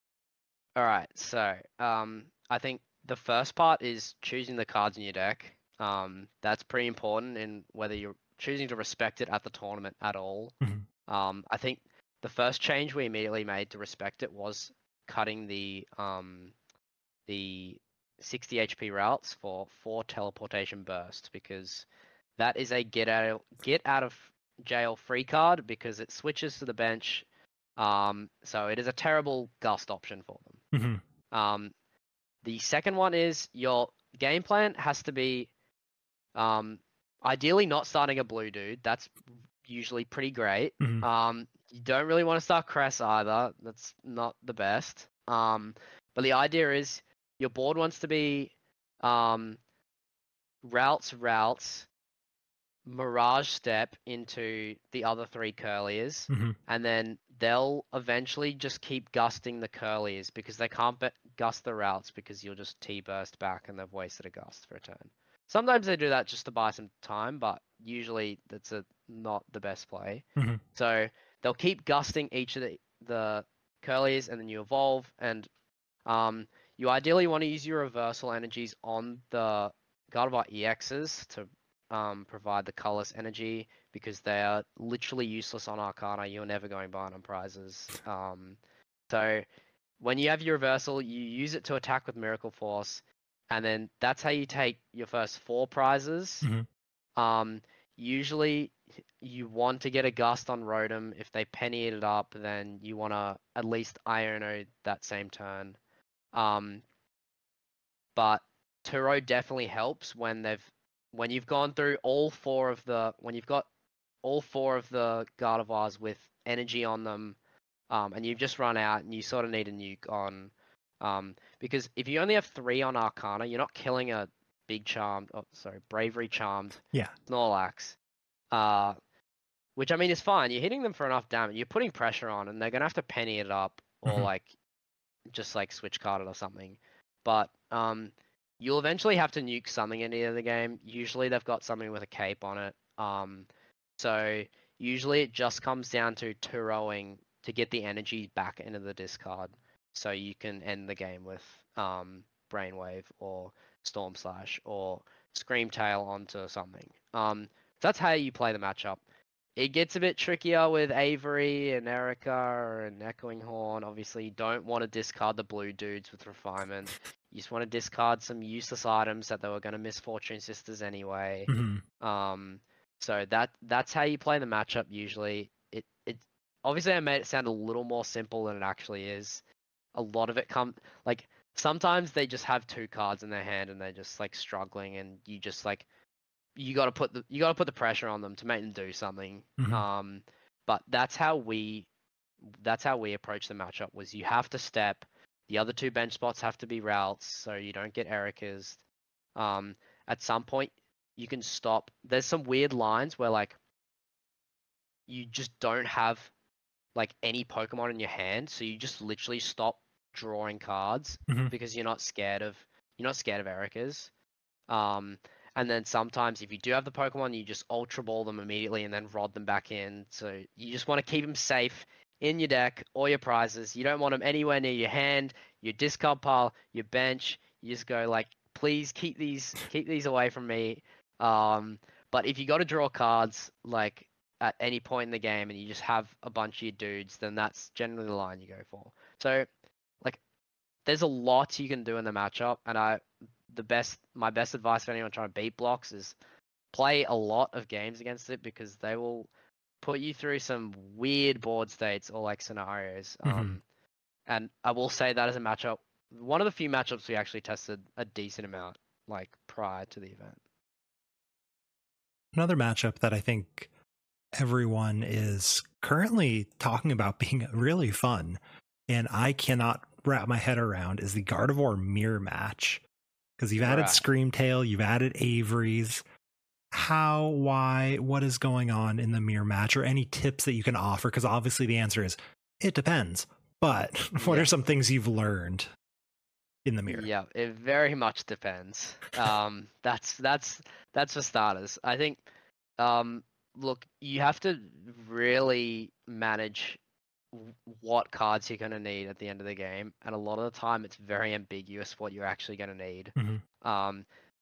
All right, so um, I think the first part is choosing the cards in your deck. Um, that's pretty important in whether you're choosing to respect it at the tournament at all. Mhm. Um, I think the first change we immediately made to respect it was cutting the um, the sixty H P routes for four teleportation burst, because that is a get out of, get out of jail free card because it switches to the bench. Um, so it is a terrible gust option for them. Mhm. Um, the second one is your game plan has to be um, ideally not starting a blue dude. That's usually pretty great. Mhm. Um, you don't really want to start Cress either. That's not the best. Um, but the idea is your board wants to be um, routes, routes, Mirage Step into the other three Curliers, Mhm. and then they'll eventually just keep gusting the Curliers because they can't be- gust the routes because you'll just T-burst back and they've wasted a gust for a turn. Sometimes they do that just to buy some time, but usually that's a not the best play. Mhm. So they'll keep gusting each of the, the Curliers, and then you evolve, and um, you ideally want to use your reversal energies on the Gardevoir E Xs to um, provide the colorless energy, because they are literally useless on Arcana. You're never going behind on prizes. Um, so when you have your reversal, you use it to attack with Miracle Force, and then that's how you take your first four prizes. Mhm. Um, usually you want to get a gust on Rotom. If they penny it up, then you want to at least Iono that same turn. Um, but Turo definitely helps when they've when you've gone through all four of the when you've got all four of the Gardevoirs with energy on them, um, and you've just run out and you sort of need a nuke on, um, because if you only have three on Arcana, you're not killing a big charmed, oh sorry, bravery charmed Yeah. Snorlax, uh, which I mean is fine. You're hitting them for enough damage. You're putting pressure on, and they're gonna have to penny it up or Mhm. like just like switch card it or something. But um, you'll eventually have to nuke something in the end of the game. Usually they've got something with a cape on it. Um, so usually it just comes down to Turoing to get the energy back into the discard, so you can end the game with um, Brainwave or Storm Slash or Scream Tail onto something. Um, that's how you play the matchup. It gets a bit trickier with Avery and Erica and Echoing Horn. Obviously, you don't want to discard the blue dudes with Refinement. You just want to discard some useless items that they were going to miss Fortune Sisters anyway. Mhm. Um, so that that's how you play the matchup usually. It it obviously I made it sound a little more simple than it actually is. A lot of it come like sometimes they just have two cards in their hand and they're just like struggling, and you just like you got to put the you got to put the pressure on them to make them do something. Mhm. Um, but that's how we that's how we approach the matchup. Was you have to step. The other two bench spots have to be routes, so you don't get Ericas. Um, at some point, you can stop. There's some weird lines where like you just don't have like any Pokemon in your hand, so you just literally stop drawing cards Mhm. because you're not scared of you're not scared of Ericas. Um, and then sometimes if you do have the Pokemon, you just Ultra Ball them immediately and then rod them back in. So you just want to keep them safe in your deck or your prizes. You don't want them anywhere near your hand, your discard pile, your bench. You just go like, please keep these keep these away from me. Um, but if you got to draw cards like at any point in the game and you just have a bunch of your dudes, then that's generally the line you go for. So like, there's a lot you can do in the matchup, and I the best my best advice for anyone trying to beat blocks is play a lot of games against it, because they will put you through some weird board states or like scenarios. Mhm. Um, and I will say that as a matchup, one of the few matchups we actually tested a decent amount like prior to the event. another matchup that I think everyone is currently talking about being really fun, and I cannot wrap my head around, is the Gardevoir mirror match. Because you've added Right. Screamtail, you've added Avery's. How, why, what is going on in the mirror match, or any tips that you can offer? Because obviously the answer is it depends. But what Yeah. are some things you've learned in the mirror? Yeah, it very much depends. Um, that's that's that's for starters. I think, um, look, you have to really manage w- what cards you're going to need at the end of the game, and a lot of the time it's very ambiguous what you're actually going to need. Mhm. Um,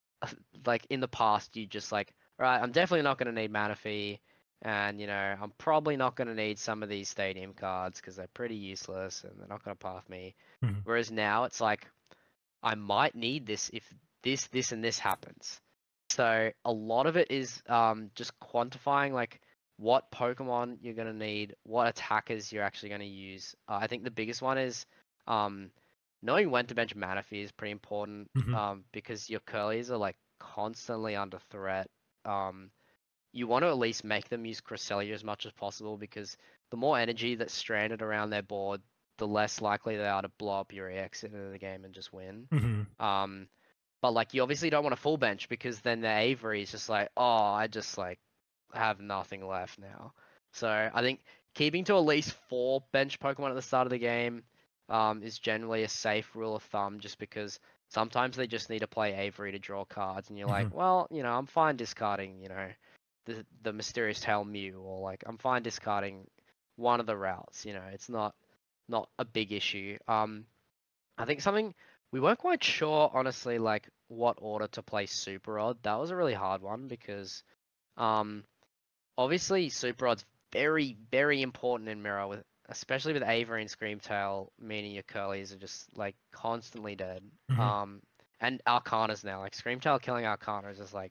like in the past, you just like, right, I'm definitely not going to need Manaphy, and you know, I'm probably not going to need some of these stadium cards because they're pretty useless and they're not going to path me. Mhm. Whereas now it's like, I might need this if this, this, and this happens. So a lot of it is um, just quantifying like what Pokemon you're gonna need, what attackers you're actually gonna use. Uh, I think the biggest one is um, knowing when to bench Manaphy is pretty important Mhm. um, because your Curlies are like constantly under threat. Um, you want to at least make them use Cresselia as much as possible because the more energy that's stranded around their board, the less likely they are to blow up your E X into the game and just win. Mhm. Um, but like you obviously don't want a full bench because then the Avery is just like, oh, I just like have nothing left now. So I think keeping to at least four bench Pokemon at the start of the game um, is generally a safe rule of thumb, just because sometimes they just need to play Avery to draw cards, and you're like, Mhm. well, you know, I'm fine discarding, you know, the the Mysterious Tail Mew, or like I'm fine discarding one of the routes. You know, it's not not a big issue. Um, I think something we weren't quite sure, honestly, like what order to play Super Odd. That was a really hard one because, um, obviously Super Odd's very, very important in Mirror, with especially with Avery and Screamtail, meaning your Curlies are just like constantly dead. Mhm. Um, and Arcanas now, like Screamtail killing Arcana is just like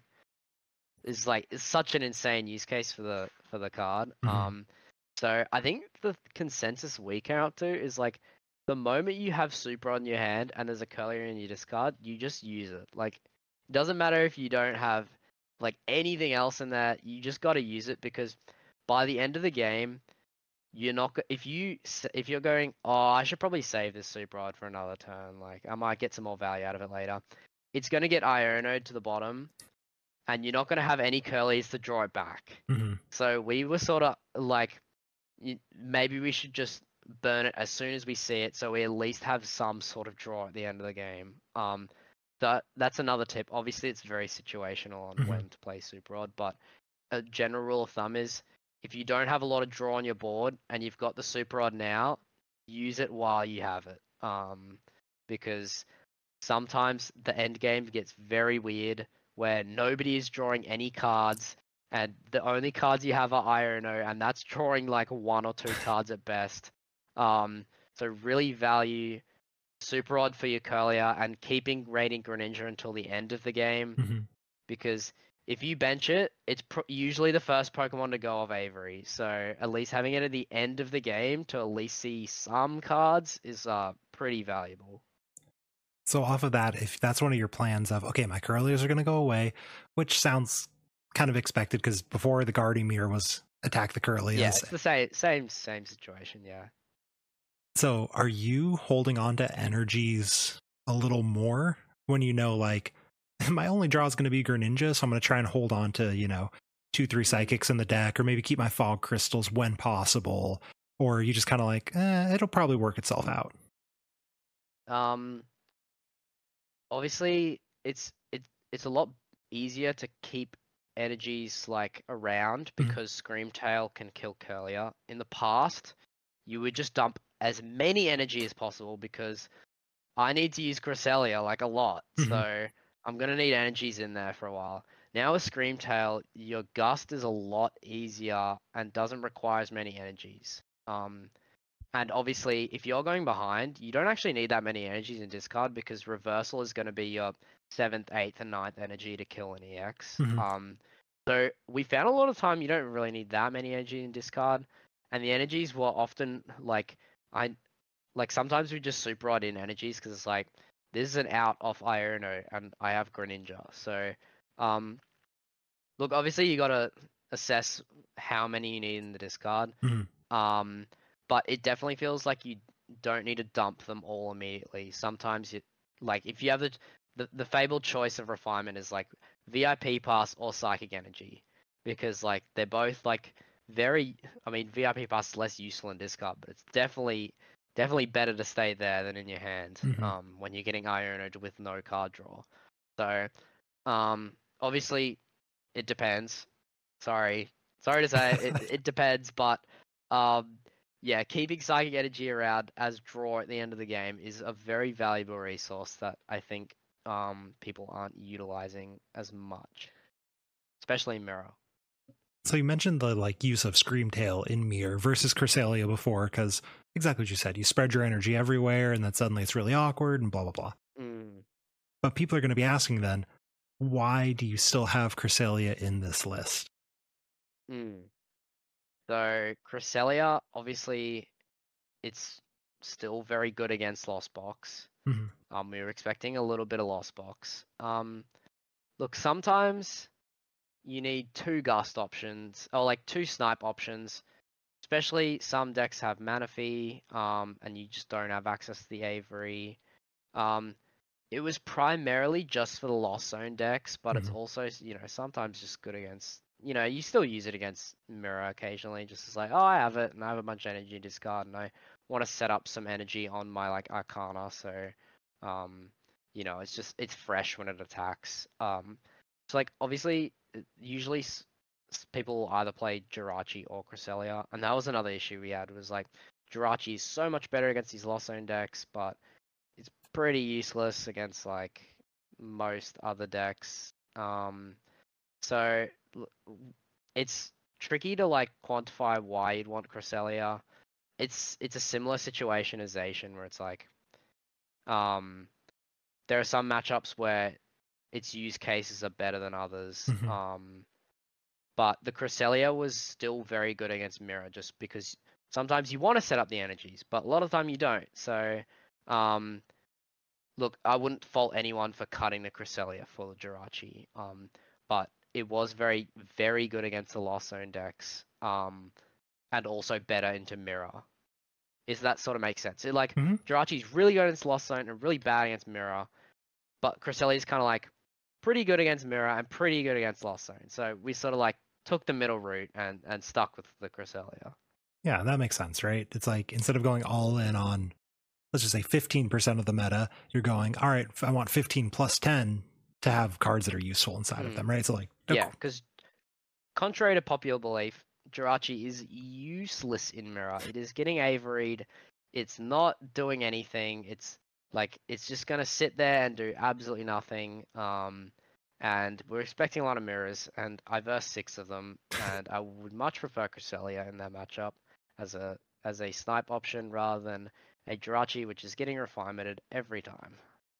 is like is such an insane use case for the for the card. Mhm. Um, so I think the consensus we came up to is like the moment you have Super on your hand and there's a Curlier in your discard, you just use it. Like it doesn't matter if you don't have like anything else in there, you just got to use it because by the end of the game, you're not go- if you s- if you're going, oh, I should probably save this Super Rod for another turn. Like I might get some more value out of it later. It's gonna get Ionoed to the bottom, and you're not gonna have any Curlies to draw it back. Mhm. So we were sort of like, y- maybe we should just burn it as soon as we see it, so we at least have some sort of draw at the end of the game. Um, that that's another tip. Obviously, it's very situational on Mhm. when to play Super Odd, but a general rule of thumb is if you don't have a lot of draw on your board and you've got the Super Odd now, use it while you have it. Um, because sometimes the end game gets very weird where nobody is drawing any cards and the only cards you have are Iono, and that's drawing like one or two cards at best. Um, so really value Super Odd for your Curlier and keeping Radiant Greninja until the end of the game, Mhm. because if you bench it, it's pr- usually the first Pokemon to go of Avery. So at least having it at the end of the game to at least see some cards is uh pretty valuable. So off of that, if that's one of your plans of, okay, my Curliers are going to go away, which sounds kind of expected because before the Gardevoir was attack the Curliers. Yeah, it's the same same same situation. Yeah. So are you holding on to energies a little more when you know, like, my only draw is going to be Greninja, so I'm going to try and hold on to, you know, two, three psychics in the deck, or maybe keep my fog crystals when possible, or you just kind of like, eh, it'll probably work itself out. Um. Obviously, it's it it's a lot easier to keep energies like around Mhm. because Screamtail can kill Curlier. In the past, you would just dump as many energy as possible because I need to use Cresselia like a lot, Mhm. so I'm gonna need energies in there for a while. Now with Screamtail, your Gust is a lot easier and doesn't require as many energies. Um, and obviously, if you're going behind, you don't actually need that many energies in discard because reversal is going to be your seventh, eighth, and ninth energy to kill an E X. Mhm. Um, so we found a lot of time you don't really need that many energy in discard, and the energies were often like I like sometimes we just super odd in energies because it's like this is an out off Iono and I have Greninja, so um Look, obviously you gotta assess how many you need in the discard. Mhm. Um, but it definitely feels like you don't need to dump them all immediately. Sometimes you like if you have the the, the fabled choice of refinement is like V I P pass or psychic energy. Because like they're both like very I mean V I P pass is less useful in discard, but it's definitely definitely better to stay there than in your hand. Mhm. Um when you're getting Ionoed with no card draw. So um obviously it depends. Sorry. Sorry to say it, it depends, but um yeah, keeping psychic energy around as draw at the end of the game is a very valuable resource that I think um people aren't utilizing as much, especially in Mirror. So you mentioned the like use of Screamtail in Mirror versus Cresselia before, because exactly what you said. You spread your energy everywhere, and then suddenly it's really awkward and blah blah blah. Mm, But people are going to be asking then, why do you still have Cresselia in this list? mm. So Cresselia, obviously, it's still very good against Lost Box. Mhm. Um, we were expecting a little bit of Lost Box. Um, look, sometimes you need two gust options, or like two snipe options. Especially some decks have Manaphy, um, and you just don't have access to the Avery. Um, it was primarily just for the Lost Zone decks, but it's Mhm. also, you know, sometimes just good against, you know, you still use it against Mirror occasionally, just as like, oh, I have it, and I have a bunch of energy to discard, and I want to set up some energy on my, like, Arcana, so, um, you know, it's just, it's fresh when it attacks. Um, so, like, obviously, usually s- s- people will either play Jirachi or Cresselia, and that was another issue we had, was, like, Jirachi is so much better against these Lost Zone decks, but it's pretty useless against like most other decks. Um, so l- it's tricky to like quantify why you'd want Cresselia. It's it's a similar situation as Zacian where it's like, um, there are some matchups where its use cases are better than others. Mhm. Um, but the Cresselia was still very good against Mirror just because sometimes you want to set up the energies, but a lot of the time you don't. So, um, look, I wouldn't fault anyone for cutting the Cresselia for the Jirachi, um, but it was very, very good against the Lost Zone decks, um, and also better into Mirror. Is that sort of makes sense? It, like, Mhm. Jirachi's really good against Lost Zone and really bad against Mirror, but Cresselia's kind of like pretty good against Mirror and pretty good against Lost Zone. So we sort of like took the middle route and and stuck with the Cresselia. Yeah, that makes sense, right? It's like instead of going all in on, let's just say fifteen percent of the meta, you're going, all right, I want fifteen plus ten to have cards that are useful inside of them, Mm. right? So like, Yeah, okay. because contrary to popular belief, Jirachi is useless in Mirror. It is getting Averied. It's not doing anything. It's like it's just gonna sit there and do absolutely nothing. Um, and we're expecting a lot of mirrors, and I versed six of them, and I would much prefer Cresselia in that matchup as a as a snipe option rather than a Jirachi, which is getting refinemented every time.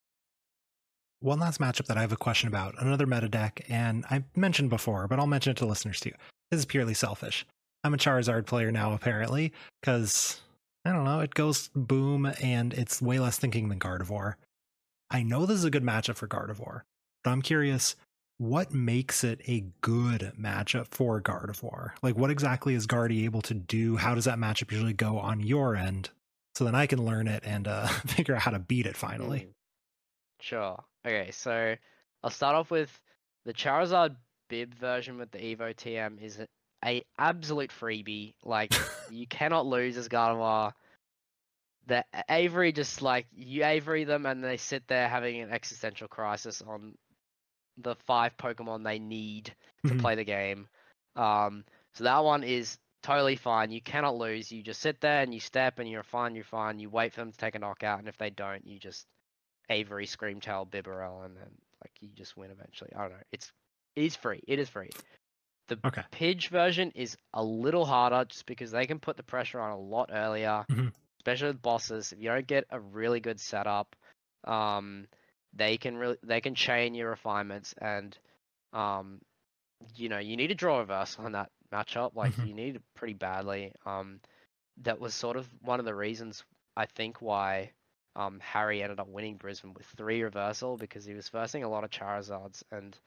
One last matchup that I have a question about, another meta deck, and I mentioned before, but I'll mention it to listeners too. This is purely selfish. I'm a Charizard player now, apparently, because, I don't know, it goes boom, and it's way less thinking than Gardevoir. I know this is a good matchup for Gardevoir, but I'm curious, what makes it a good matchup for Gardevoir? Like, what exactly is Guardy able to do? How does that matchup usually go on your end? So then I can learn it and uh, figure out how to beat it finally. Mm. Sure. Okay, so I'll start off with the Charizard Bib version with the Evo T M is a, a absolute freebie. Like you cannot lose as Gardevoir. The Avery just like you Avery them and they sit there having an existential crisis on the five Pokemon they need to Mhm. play the game. Um, so that one is totally fine. You cannot lose. You just sit there and you step and you're fine. You're fine. You wait for them to take a knockout, and if they don't, you just Avery, Screamtail, Bibarel, and then like you just win eventually. I don't know. It's it is free. It is free. The Okay. Pidge version is a little harder just because they can put the pressure on a lot earlier, Mhm. especially with bosses. If you don't get a really good setup, um, they can really they can chain your refinements, and um, you know you need to draw reverse on that matchup. Like Mhm. you need it pretty badly. Um, that was sort of one of the reasons I think why um, Harry ended up winning Brisbane with three reversal because he was versing a lot of Charizards and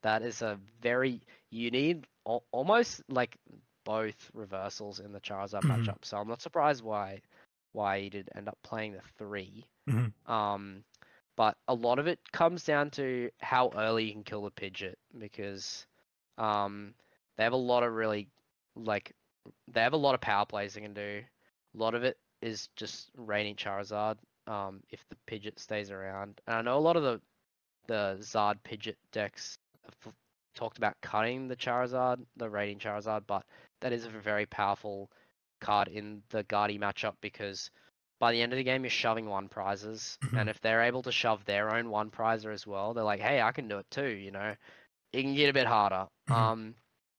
That is a very you need al- almost like both reversals in the Charizard Mhm. matchup. So I'm not surprised why why he did end up playing the three. Mhm. Um, but a lot of it comes down to how early you can kill the Pidgeot because um they have a lot of really like they have a lot of power plays they can do. A lot of it is just raining Charizard um if the Pidgeot stays around. And I know a lot of the the Zard Pidgeot decks have talked about cutting the Charizard, the raiding Charizard, but that is a very powerful card in the Guardy matchup because by the end of the game you're shoving one prizes, Mhm. and if they're able to shove their own one prizer as well, they're like, hey, I can do it too, you know. It can get a bit harder. Mhm. Um,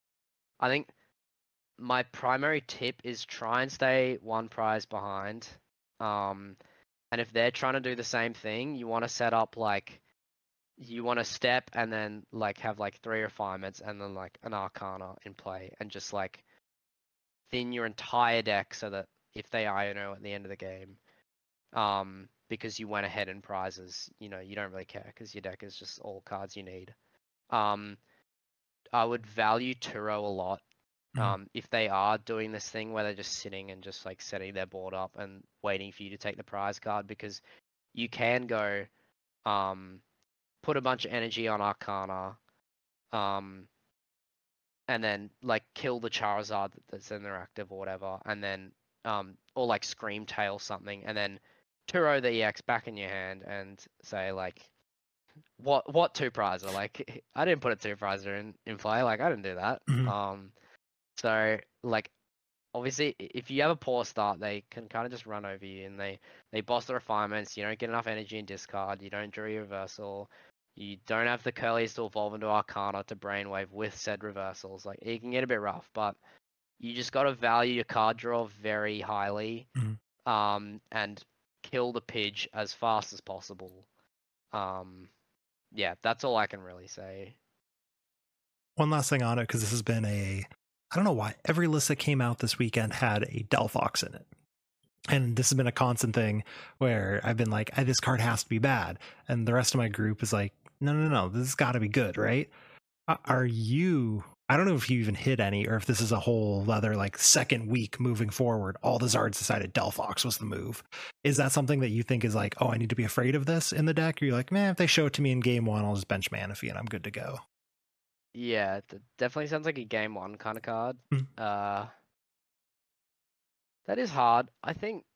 I think my primary tip is try and stay one prize behind. Um, and if they're trying to do the same thing, you want to set up like you want to step and then like have like three refinements and then like an Arcana in play and just like thin your entire deck so that if they I N O at the end of the game, um, because you went ahead in prizes, you know, you don't really care because your deck is just all cards you need. Um, I would value Turo a lot. Mhm. Um, if they are doing this thing where they're just sitting and just like setting their board up and waiting for you to take the prize card, because you can go, um, put a bunch of energy on Arcana, um, and then like kill the Charizard that's in their active or whatever, and then um, or like Scream Tail something, and then Turo the E X back in your hand and say like, what what two prizer? Like I didn't put a two prizer in in play. Like I didn't do that. Mhm. Um, so like obviously i- if you have a poor start, they can kind of just run over you and they they boss the refinements. You don't get enough energy in discard. You don't draw your reversal. You don't have the curlies to evolve into Arcana to Brainwave with said reversals. Like it can get a bit rough, but you just got to value your card draw very highly, Mhm. um, and kill the Pidge as fast as possible. Um, yeah, that's all I can really say. One last thing on it, because this has been a, I don't know why, every list that came out this weekend had a Delphox in it. And this has been a constant thing where I've been like, this card has to be bad. And the rest of my group is like, no, no, no, this has got to be good, right? Are you, I don't know if you even hit any or if this is a whole other like second week moving forward, all the Zards decided Delphox was the move. Is that something that you think is like, oh, I need to be afraid of this in the deck? Or you're like, man, if they show it to me in game one, I'll just bench Manaphy and I'm good to go. Yeah, it definitely sounds like a game one kind of card. Mm. Uh, that is hard. I think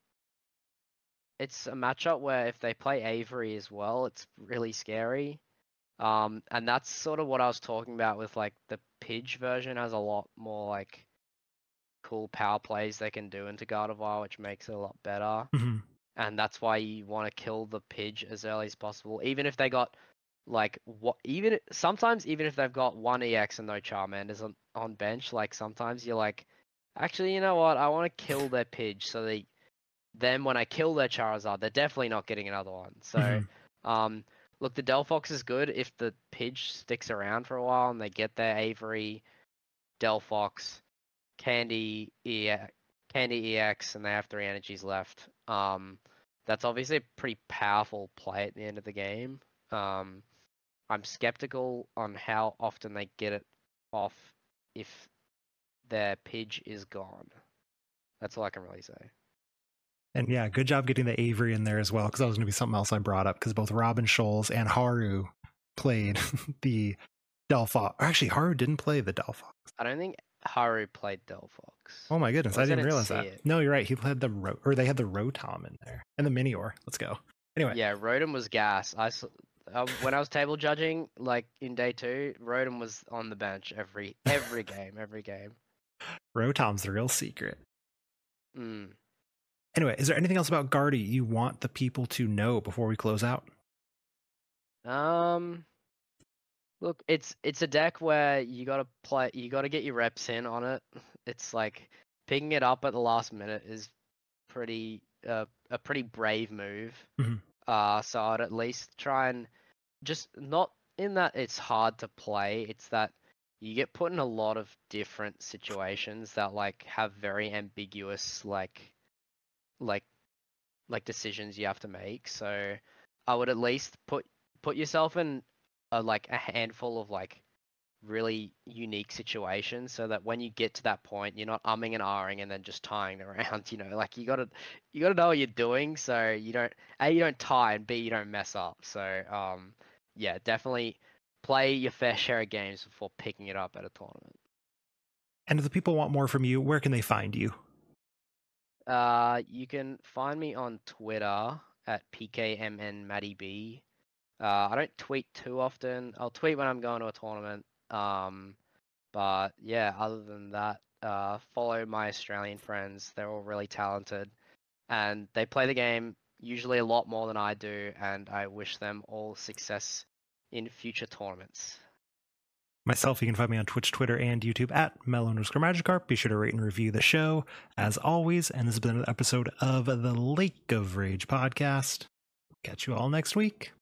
it's a matchup where if they play Avery as well, it's really scary. Um, and that's sort of what I was talking about with like the Pidge version has a lot more like cool power plays they can do into Gardevoir, which makes it a lot better. Mm-hmm. And that's why you want to kill the Pidge as early as possible, even if they got like what even sometimes even if they've got one E X and no Charmanders on, on bench, like sometimes you're like, actually, you know what? I want to kill their Pidge so they then when I kill their Charizard, they're definitely not getting another one. So, Mm-hmm. um, look, the Delphox is good if the Pidge sticks around for a while and they get their Avery, Delphox, Candy E X, Candy E X, and they have three energies left. Um, that's obviously a pretty powerful play at the end of the game. Um, I'm skeptical on how often they get it off if their Pidge is gone. That's all I can really say. And yeah, good job getting the Avery in there as well, because that was going to be something else I brought up, because both Robin Scholes and Haru played the Delphox. Actually, Haru didn't play the Delphox. I don't think Haru played Delphox. Oh my goodness, I didn't, didn't realize see that. it. No, you're right. He had the Ro- or they had the Rotom in there and the Minior. Let's go. Anyway, Yeah, Rotom was gas. I saw, uh, when I was table judging, like in day two, Rotom was on the bench every every game, every game. Rotom's the real secret. Mm. Anyway, is there anything else about Guardy you want the people to know before we close out? Um, look, it's it's a deck where you gotta play, you gotta get your reps in on it. It's like picking it up at the last minute is pretty uh, a pretty brave move. Mm-hmm. Uh, so I'd at least try and just not in that it's hard to play. It's that you get put in a lot of different situations that like have very ambiguous like like like decisions you have to make. So I would at least put put yourself in a, like a handful of like really unique situations so that when you get to that point, you're not umming and ahhing and then just tying around, you know, like you gotta, you gotta know what you're doing so you don't, A, you don't tie, and B, you don't mess up. So, um, yeah, definitely play your fair share of games before picking it up at a tournament. And if the people want more from you, where can they find you? Uh, you can find me on Twitter at P K M N Matty B. Uh, I don't tweet too often. I'll tweet when I'm going to a tournament. Um, but yeah, other than that, uh, follow my Australian friends. They're all really talented, and they play the game usually a lot more than I do. And I wish them all success in future tournaments. Myself, you can find me on Twitch, Twitter, and YouTube at Mel underscore Magikarp. Be sure to rate and review the show, as always. And this has been another episode of the Lake of Rage podcast. Catch you all next week.